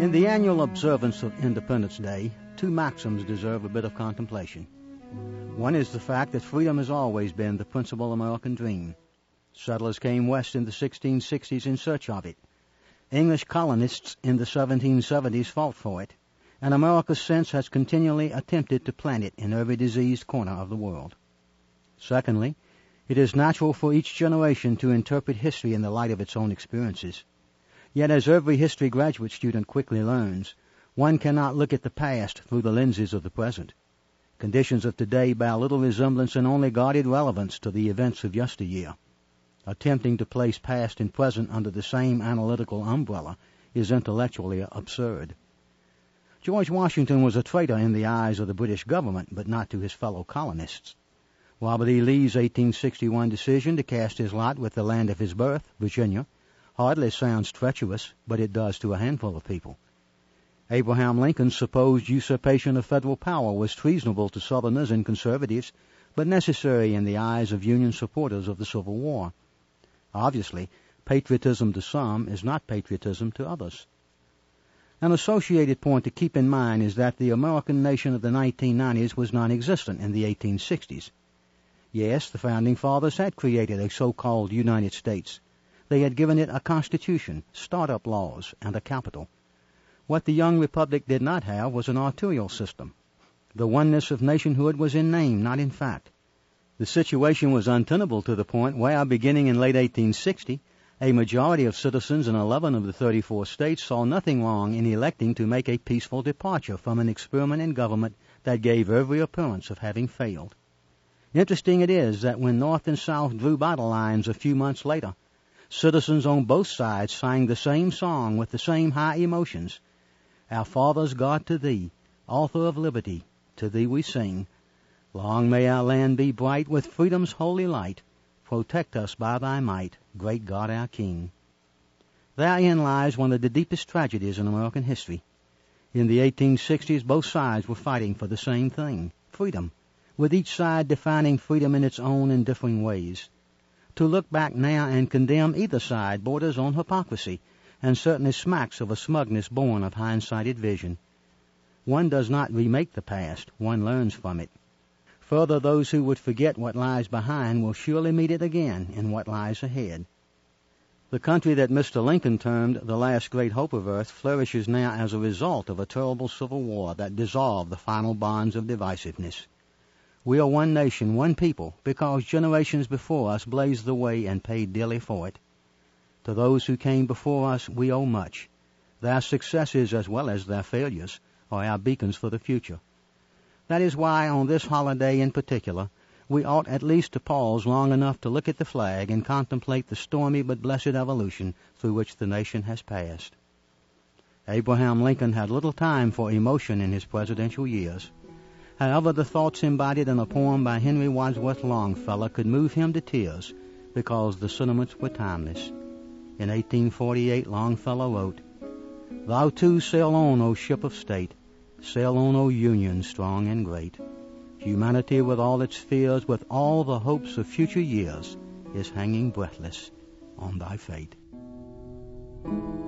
In the annual observance of Independence Day, two maxims deserve a bit of contemplation. One is the fact that freedom has always been the principal American dream. Settlers came west in the 1660s in search of it. English colonists in the 1770s fought for it, and America since has continually attempted to plant it in every diseased corner of the world. Secondly, it is natural for each generation to interpret history in the light of its own experiences. Yet as every history graduate student quickly learns, one cannot look at the past through the lenses of the present. Conditions of today bear little resemblance and only guarded relevance to the events of yesteryear. Attempting to place past and present under the same analytical umbrella is intellectually absurd. George Washington was a traitor in the eyes of the British government, but not to his fellow colonists. Robert E. Lee's 1861 decision to cast his lot with the land of his birth, Virginia, hardly sounds treacherous, but it does to a handful of people. Abraham Lincoln's supposed usurpation of federal power was treasonable to Southerners and conservatives, but necessary in the eyes of Union supporters of the Civil War. Obviously, patriotism to some is not patriotism to others. An associated point to keep in mind is that the American nation of the 1990s was non-existent in the 1860s. Yes, the Founding Fathers had created a so-called United States. They had given it a constitution, start-up laws, and a capital. What the young republic did not have was an arterial system. The oneness of nationhood was in name, not in fact. The situation was untenable to the point where, beginning in late 1860, a majority of citizens in 11 of the 34 states saw nothing wrong in electing to make a peaceful departure from an experiment in government that gave every appearance of having failed. Interesting it is that when North and South drew battle lines a few months later, citizens on both sides sang the same song with the same high emotions. Our fathers, God, to thee, author of liberty, to thee we sing. Long may our land be bright with freedom's holy light. Protect us by thy might, great God our King. Therein lies one of the deepest tragedies in American history. In the 1860s, both sides were fighting for the same thing, freedom, with each side defining freedom in its own and differing ways. To look back now and condemn either side borders on hypocrisy, and certainly smacks of a smugness born of hindsighted vision. One does not remake the past, one learns from it. Further, those who would forget what lies behind will surely meet it again in what lies ahead. The country that Mr. Lincoln termed the last great hope of earth flourishes now as a result of a terrible civil war that dissolved the final bonds of divisiveness. We are one nation, one people, because generations before us blazed the way and paid dearly for it. To those who came before us we owe much. Their successes as well as their failures are our beacons for the future. That is why on this holiday in particular, we ought at least to pause long enough to look at the flag and contemplate the stormy but blessed evolution through which the nation has passed. Abraham Lincoln had little time for emotion in his presidential years. However, the thoughts embodied in a poem by Henry Wadsworth Longfellow could move him to tears because the sentiments were timeless. In 1848, Longfellow wrote, Thou too sail on, O ship of state, sail on, O Union, strong and great. Humanity with all its fears, with all the hopes of future years, is hanging breathless on thy fate.